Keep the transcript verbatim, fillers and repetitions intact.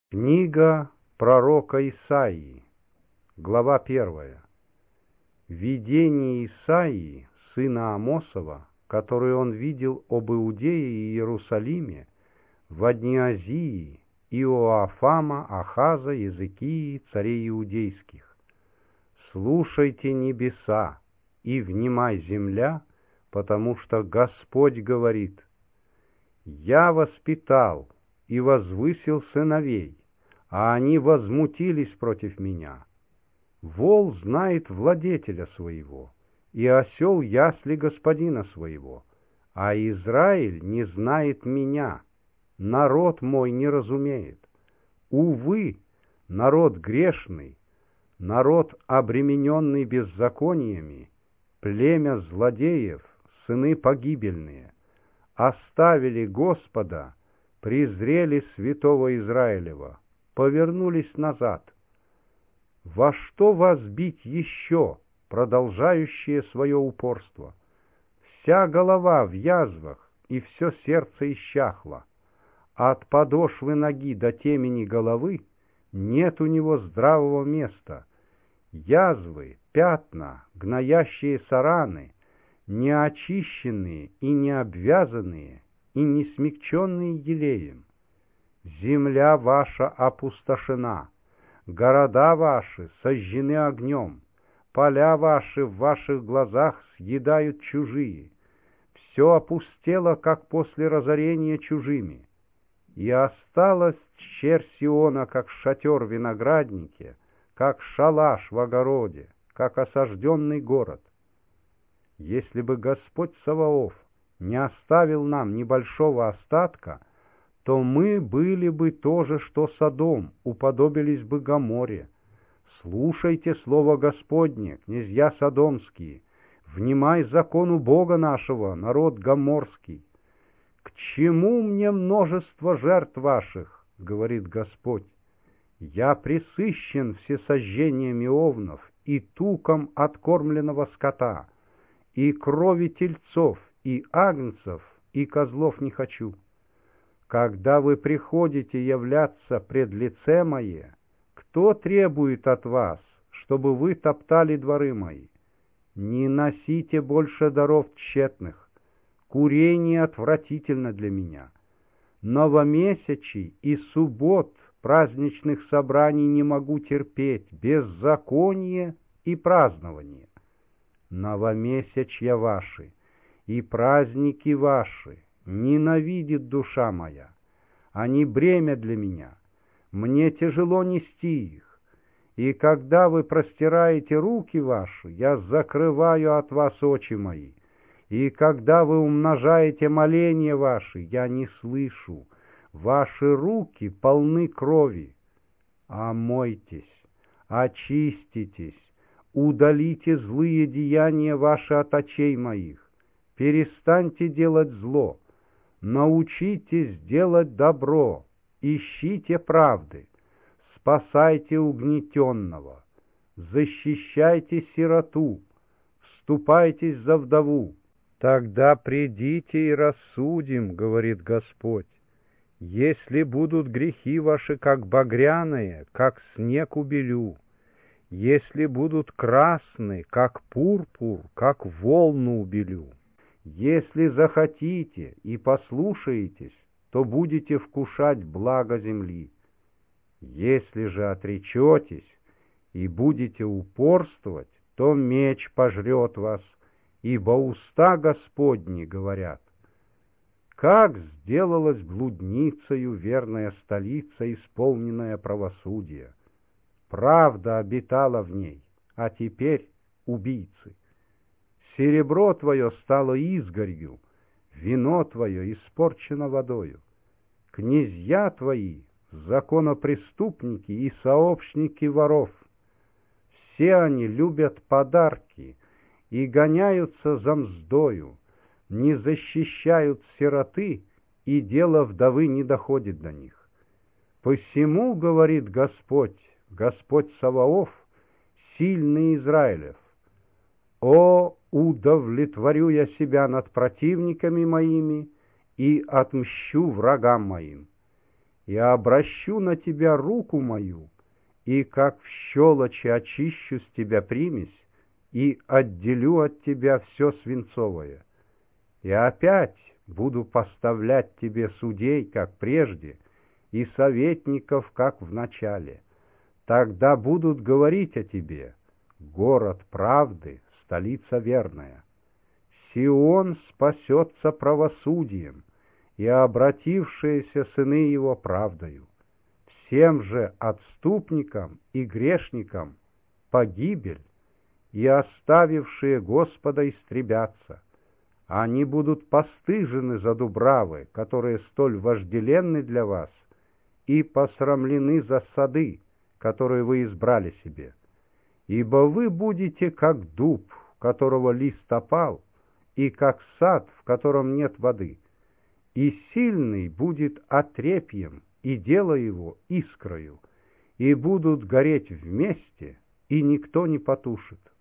Книга пророка Исаии, глава первая. Видение Исаии, сына Амосова, которое он видел об Иудее и Иерусалиме во дни Азии, Иоафама, Ахаза, Езекии, царей иудейских. Слушайте небеса и внимай земля, потому что Господь говорит: «Я воспитал и возвысил сыновей, а они возмутились против меня. Вол знает владетеля своего, и осел ясли господина своего, а Израиль не знает меня, народ мой не разумеет. Увы, народ грешный, народ, обремененный беззакониями, племя злодеев, сыны погибельные, оставили Господа, презрели святого Израилева, повернулись назад. Во что вас бить еще, продолжающее свое упорство? Вся голова в язвах, и все сердце исчахло. От подошвы ноги до темени головы нет у него здравого места. Язвы, пятна, гноящиеся раны, неочищенные и не обвязанные, и не смягченные елеем. Земля ваша опустошена, города ваши сожжены огнем, поля ваши в ваших глазах съедают чужие. Все опустело, как после разорения чужими. И осталась черь Сиона, как шатер в винограднике, как шалаш в огороде, как осажденный город. Если бы Господь Саваоф не оставил нам небольшого остатка, то мы были бы то же, что Содом, уподобились бы Гоморе. Слушайте слово Господне, князья содомские, внимай закону Бога нашего, народ гоморский. К чему мне множество жертв ваших, говорит Господь? Я пресыщен всесожжениями овнов и туком откормленного скота, и крови тельцов, и агнцев, и козлов не хочу. Когда вы приходите являться пред лице мое, кто требует от вас, чтобы вы топтали дворы мои? Не носите больше даров тщетных. Курение отвратительно для меня. Новомесячий и суббот праздничных собраний не могу терпеть, беззаконие и празднование. Новомесячья ваши и праздники ваши ненавидит душа моя. Они бремя для меня, мне тяжело нести их. И когда вы простираете руки ваши, я закрываю от вас очи мои. И когда вы умножаете моления ваши, я не слышу. Ваши руки полны крови. Омойтесь, очиститесь, удалите злые деяния ваши от очей моих. Перестаньте делать зло, научитесь делать добро, ищите правды, спасайте угнетенного, защищайте сироту, вступайтесь за вдову. Тогда придите и рассудим, говорит Господь. Если будут грехи ваши, как багряные, как снег убелю, если будут красны, как пурпур, как волну убелю, если захотите и послушаетесь, то будете вкушать благо земли. Если же отречетесь и будете упорствовать, то меч пожрет вас, ибо уста Господни говорят. Как сделалась блудницею верная столица, исполненная правосудия! Правда обитала в ней, а теперь убийцы. Серебро твое стало изгорью, вино твое испорчено водою. Князья твои — законопреступники и сообщники воров. Все они любят подарки и гоняются за мздою, не защищают сироты, и дело вдовы не доходит до них. Посему, говорит Господь, Господь Саваоф, сильный Израилев: «О, удовлетворю я себя над противниками моими и отмщу врагам моим. Я обращу на тебя руку мою, и как в щелочи очищу с тебя примесь, и отделю от тебя все свинцовое. И опять буду поставлять тебе судей, как прежде, и советников, как в начале. Тогда будут говорить о тебе: город правды, столица верная. Сион спасется правосудием, и обратившиеся сыны его правдою. Всем же отступникам и грешникам погибель, и оставившие Господа истребятся. Они будут постыжены за дубравы, которые столь вожделенны для вас, и посрамлены за сады, которые вы избрали себе. Ибо вы будете как дуб, у которого лист опал, и как сад, в котором нет воды. И сильный будет отрепьем, и дело его искрою, и будут гореть вместе, и никто не потушит.